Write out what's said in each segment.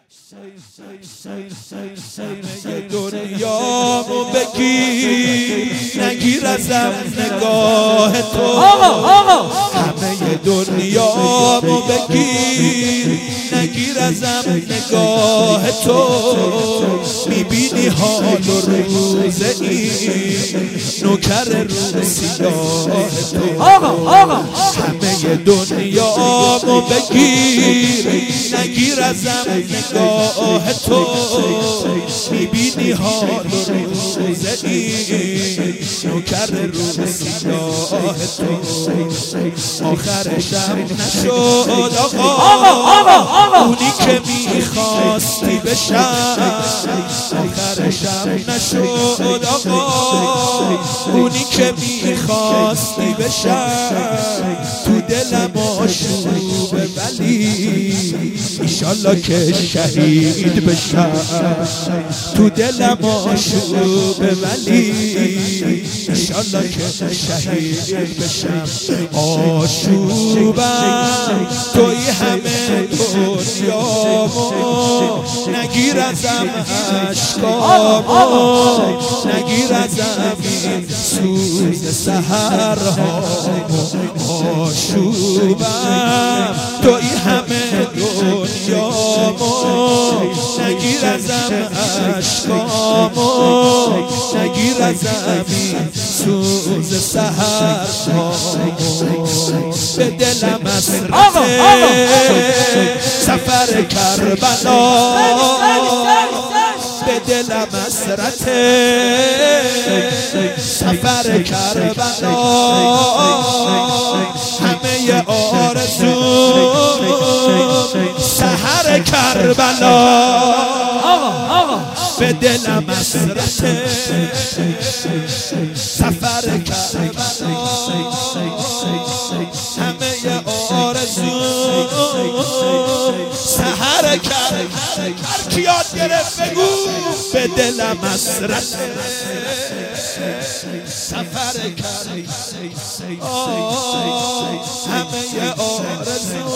دنیامو بگیر نگیر ازم نگاه تو. همه دنیامو بگیر نگیر ازم نگاه تو. میبینی حال و روز این نوکر رو سیاه تو. همه دنیامو بگیر نگیر ازم نگاه تو. میبینی حال و روز این نوکر رو سیاه تو. آخرشم نشد آقا اونی که میخواستی بشم. آخرشم نشد آقا اونی که میخواستی بشم. تو دلم آشوبه ولی ایشالله که شهید بشم. تو دلم آشوبه ولی ایشالله که شهید بشم. آشوبم توی همه دنیامو نگیر ازم عشقامو. نگیر ازم این سوز سحرهامو. آشوبم توی همه دنیامو نگیر ازم عشقامو. نگیر ازم این سوز سحرهامو. به دلم حسرت سفر کربلا. به دلم حسرت سفر کربلا. همه آرزو سحر کربلا. به دلم حسرت سفر کربلا. همه آرزو سحر کربلا. کی یاد گرفت بگو. به دلم حسرت سفر کربلا. همه آرزو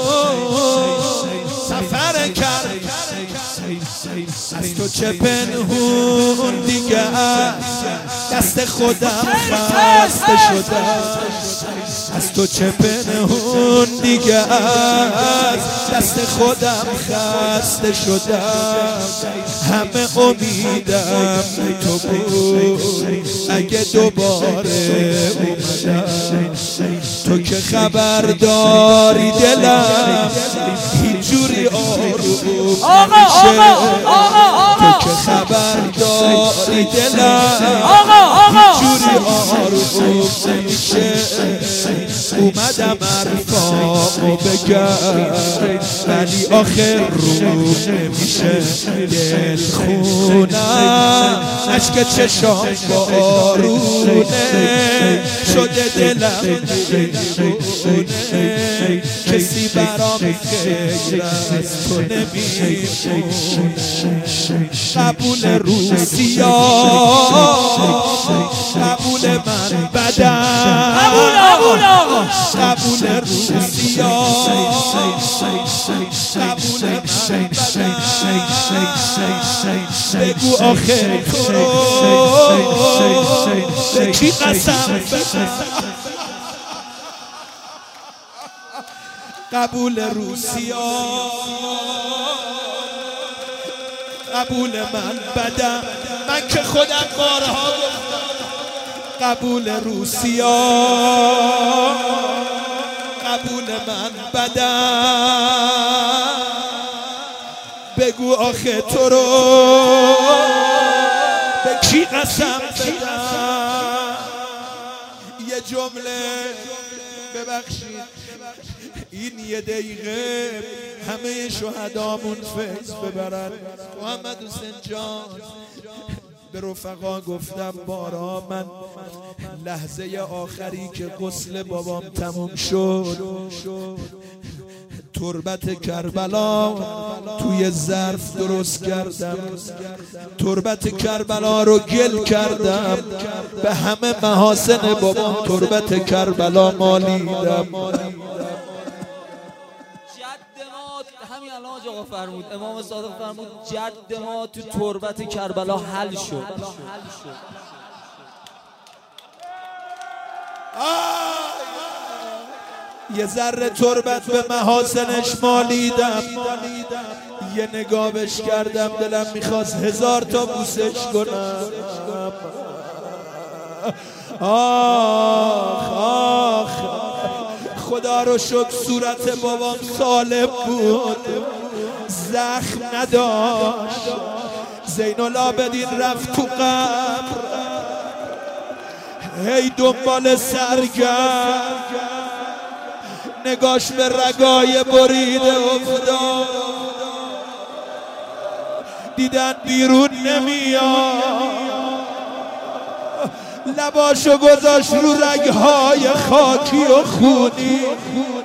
سفر کربلا. از تو چه پنهون دیگه دست خودم خسته شدم. از تو چه پنهون دیگه دست خودم خسته شدم. همه امیدم تو بود اگه دوباره اومدم. تو که خبر داری دلم هیچ جوری آروم نمیشه. تو که خبر داری دلم هیچ جوری آروم نمیشه. اومدم حرفامو بگم ولی آخر رو نمیشه. دل خونم اشک چشام بارونه شده. دلم دیوونه کسی برام غیر از تو نمیمونه. قبول روسیا قبول من بدم. قبول روسیا قبول من بدم. بگو آخه تو رو به کی قسم بدم. قبول روسیا قبول من بدم. من که خودم بارها گفتم. قبول روسیا قبول من بدم. بگو آخه تو رو به کی قسم بدم. یه جمله ببخشید این یه دقیقه همه شهدامون فیض ببرن. محمد حسین جان به رفقا گفتم بارا من لحظه آخری که غسل بابام تموم شد تربت کربلا توی ظرف درست کردم. تربت کربلا رو گل کردم. به همه محاسن بابام تربت کربلا مالیدم. همین الان فرمود امام صادق فرمود جد ما تو تربت کربلا حل شد. یه ذره تربت به محاسنش مالیدم، یه نگاه بهش کردم دلم میخواست 1000 تا بوسش کنم. آخ آخ خدا رو شکر صورت بابام سالم بود، زخم نداشت. زین العابدین رفت تو قبر، هی دنبال سرگرد، نگاش به رگای بریده افتاد، دیدن بیرون نمیاد، لباشو گذاشت رو رگهای خاکی و خونی.